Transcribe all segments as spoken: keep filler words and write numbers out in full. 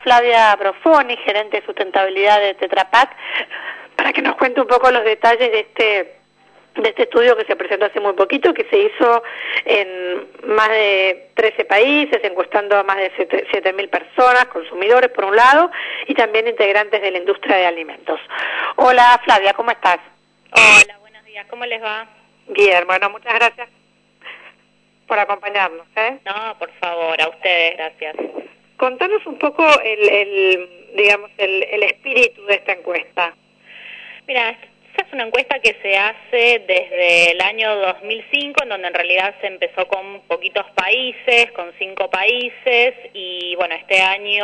Flavia Brofoni, gerente de sustentabilidad de Tetra Pak, para que nos cuente un poco los detalles de este de este estudio que se presentó hace muy poquito, que se hizo en más de trece países, encuestando a más de siete mil personas, consumidores por un lado, y también integrantes de la industria de alimentos. Hola Flavia, ¿cómo estás? Hola, buenos días, ¿cómo les va? Bien, bueno, muchas gracias por acompañarnos, ¿eh? No, por favor, a ustedes, gracias. Contanos un poco el, el digamos, el, el espíritu de esta encuesta. Mira, esta es una encuesta que se hace desde el año dos mil cinco, en donde en realidad se empezó con poquitos países, con cinco países, y bueno, este año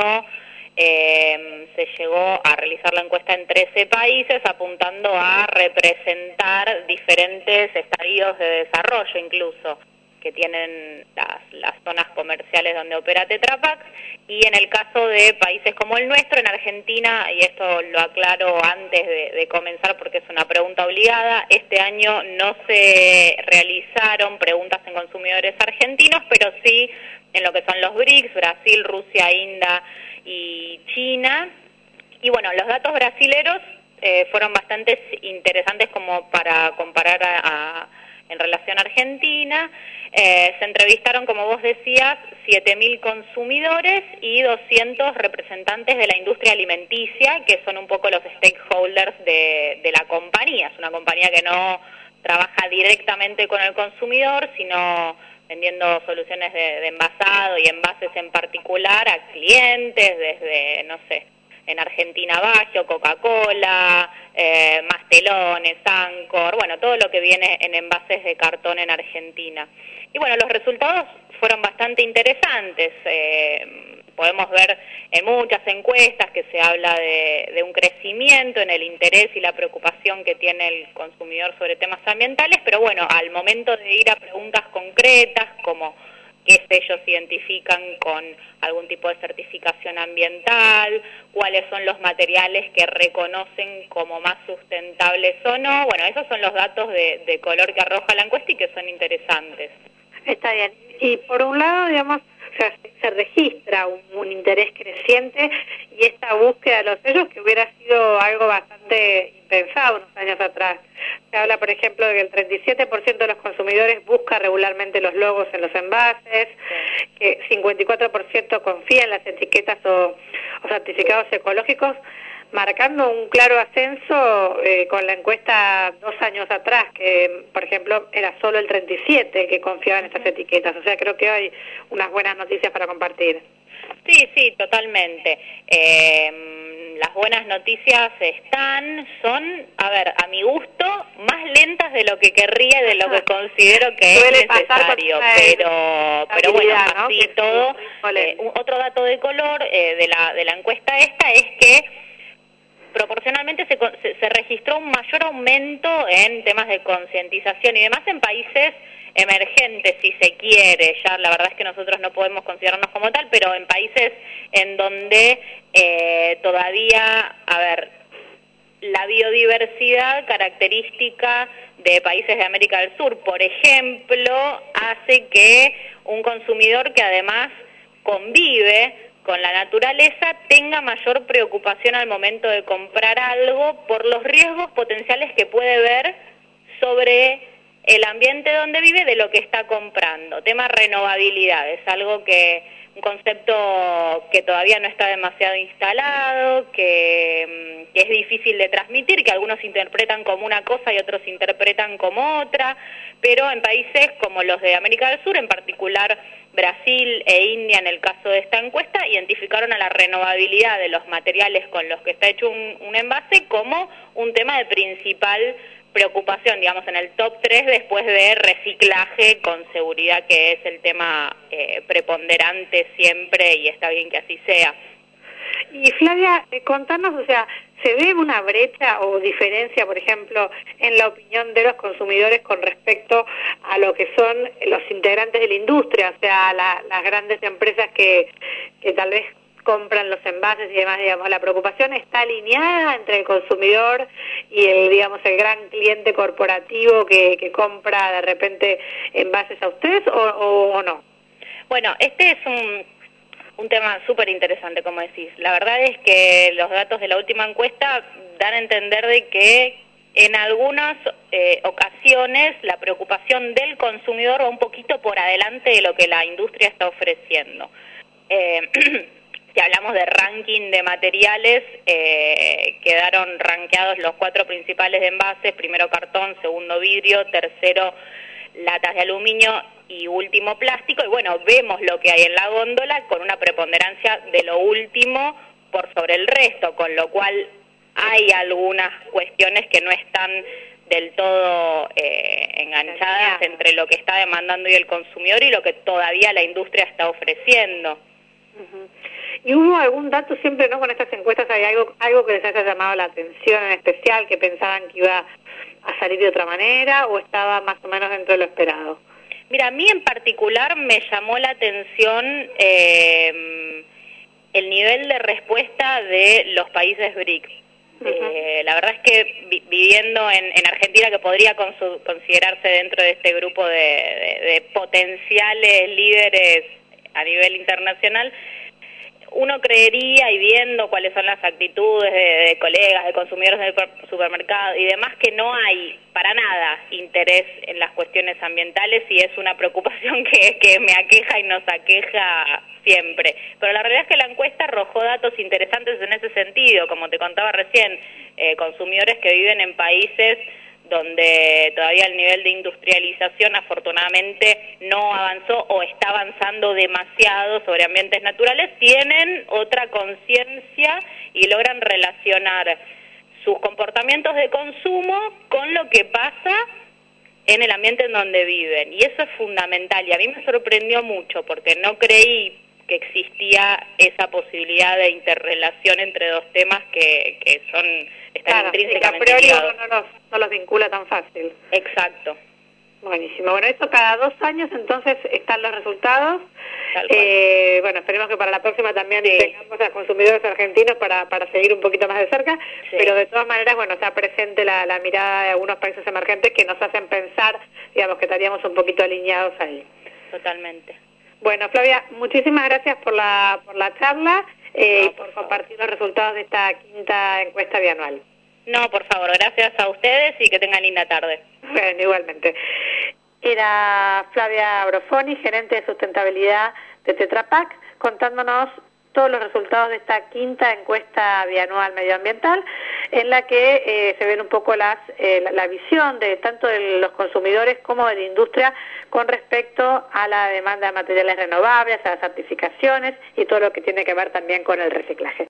eh, se llegó a realizar la encuesta en trece países, apuntando a representar diferentes estadios de desarrollo incluso, que tienen las, las zonas comerciales donde opera Tetra Pak, y en el caso de países como el nuestro, en Argentina, y esto lo aclaro antes de, de comenzar porque es una pregunta obligada, este año no se realizaron preguntas en consumidores argentinos, pero sí en lo que son los B R I C S, Brasil, Rusia, India y China. Y bueno, los datos brasileros eh, fueron bastante interesantes como para comparar a, a en relación a Argentina. Eh, se entrevistaron, como vos decías, siete mil consumidores y doscientos representantes de la industria alimenticia, que son un poco los stakeholders de, de la compañía. Es una compañía que no trabaja directamente con el consumidor, sino vendiendo soluciones de, de envasado y envases en particular a clientes, desde, no sé, en Argentina Bagio, Coca-Cola, eh, Mastelones, Ancor, bueno, todo lo que viene en envases de cartón en Argentina. Y bueno, los resultados fueron bastante interesantes. Eh, podemos ver en muchas encuestas que se habla de, de un crecimiento en el interés y la preocupación que tiene el consumidor sobre temas ambientales, pero bueno, al momento de ir a preguntas concretas como qué sellos se identifican con algún tipo de certificación ambiental, cuáles son los materiales que reconocen como más sustentables o no. Bueno, esos son los datos de, de color que arroja la encuesta y que son interesantes. Está bien. Y por un lado, digamos, o sea, se registra un, un interés creciente y esta búsqueda de los sellos que hubiera sido algo bastante impensado unos años atrás. Se habla, por ejemplo, de que el treinta y siete por ciento de los consumidores busca regularmente los logos en los envases, sí, que cincuenta y cuatro por ciento confía en las etiquetas o, o certificados ecológicos, marcando un claro ascenso eh, con la encuesta dos años atrás, que por ejemplo era solo el treinta y siete por ciento que confiaba en estas etiquetas. O sea, creo que hay unas buenas noticias para compartir. Sí, sí, totalmente. Eh, las buenas noticias están, son, a ver, a mi gusto, más lentas de lo que querría y de lo que considero que es necesario, pero pero bueno, ¿no? Así todo. Eh, otro dato de color eh, de la de la encuesta esta es que proporcionalmente se, se, se registró un mayor aumento en temas de concientización y demás en países emergentes, si se quiere. Ya la verdad es que nosotros no podemos considerarnos como tal, pero en países en donde eh, todavía, a ver, la biodiversidad característica de países de América del Sur, por ejemplo, hace que un consumidor que además convive con la naturaleza tenga mayor preocupación al momento de comprar algo por los riesgos potenciales que puede ver sobre el ambiente donde vive de lo que está comprando. Tema renovabilidad, es algo que, un concepto que todavía no está demasiado instalado, que, que es difícil de transmitir, que algunos interpretan como una cosa y otros interpretan como otra, pero en países como los de América del Sur, en particular Brasil e India, en el caso de esta encuesta, identificaron a la renovabilidad de los materiales con los que está hecho un, un envase como un tema de principal preocupación, digamos, en el top tres después de reciclaje, con seguridad que es el tema eh, preponderante siempre y está bien que así sea. Y Flavia, eh, contanos, o sea, ¿se ve una brecha o diferencia, por ejemplo, en la opinión de los consumidores con respecto a lo que son los integrantes de la industria, o sea, la, las grandes empresas que, que tal vez compran los envases y demás, digamos, la preocupación está alineada entre el consumidor y el, digamos, el gran cliente corporativo que, que compra de repente envases a ustedes o, o, o no? Bueno, este es un Un tema súper interesante, como decís. La verdad es que los datos de la última encuesta dan a entender de que en algunas eh, ocasiones la preocupación del consumidor va un poquito por adelante de lo que la industria está ofreciendo. Eh, si hablamos de ranking de materiales, eh, quedaron rankeados los cuatro principales de envases: primero cartón, segundo vidrio, tercero latas de aluminio y último plástico. Y bueno, vemos lo que hay en la góndola con una preponderancia de lo último por sobre el resto, con lo cual hay algunas cuestiones que no están del todo eh, enganchadas entre lo que está demandando y el consumidor y lo que todavía la industria está ofreciendo. Uh-huh. ¿Y hubo algún dato siempre, no, con estas encuestas hay algo algo que les haya llamado la atención en especial, que pensaban que iba a salir de otra manera, o estaba más o menos dentro de lo esperado? Mira, a mí en particular me llamó la atención eh, el nivel de respuesta de los países B R I C. Uh-huh. Eh, la verdad es que vi, viviendo en, en Argentina, que podría consu, considerarse dentro de este grupo de, de, de potenciales líderes a nivel internacional, uno creería, y viendo cuáles son las actitudes de, de colegas, de consumidores del supermercado y demás, que no hay para nada interés en las cuestiones ambientales, y es una preocupación que, que me aqueja y nos aqueja siempre. Pero la realidad es que la encuesta arrojó datos interesantes en ese sentido, como te contaba recién, eh, consumidores que viven en países donde todavía el nivel de industrialización afortunadamente no avanzó o está avanzando demasiado sobre ambientes naturales, tienen otra conciencia y logran relacionar sus comportamientos de consumo con lo que pasa en el ambiente en donde viven. Y eso es fundamental, y a mí me sorprendió mucho porque no creí que existía esa posibilidad de interrelación entre dos temas que, que son están claro, intrínsecamente a priori ligados. uno no los, no los vincula tan fácil. Exacto. Buenísimo. Bueno, esto cada dos años entonces están los resultados. Eh, bueno, esperemos que para la próxima también sí. tengamos a consumidores argentinos para, para seguir un poquito más de cerca, sí. pero de todas maneras, bueno, está presente la, la mirada de algunos países emergentes que nos hacen pensar, digamos, que estaríamos un poquito alineados ahí. Totalmente. Bueno, Flavia, muchísimas gracias por la, por la charla eh, no, y por, por compartir los resultados de esta quinta encuesta bianual. No, por favor, gracias a ustedes y que tengan linda tarde. Bueno, igualmente. Era Flavia Brofoni, gerente de sustentabilidad de Tetra Pak, contándonos todos los resultados de esta quinta encuesta bianual medioambiental, en la que eh, se ven un poco las, eh, la, la visión de tanto de los consumidores como de la industria con respecto a la demanda de materiales renovables, a las certificaciones y todo lo que tiene que ver también con el reciclaje.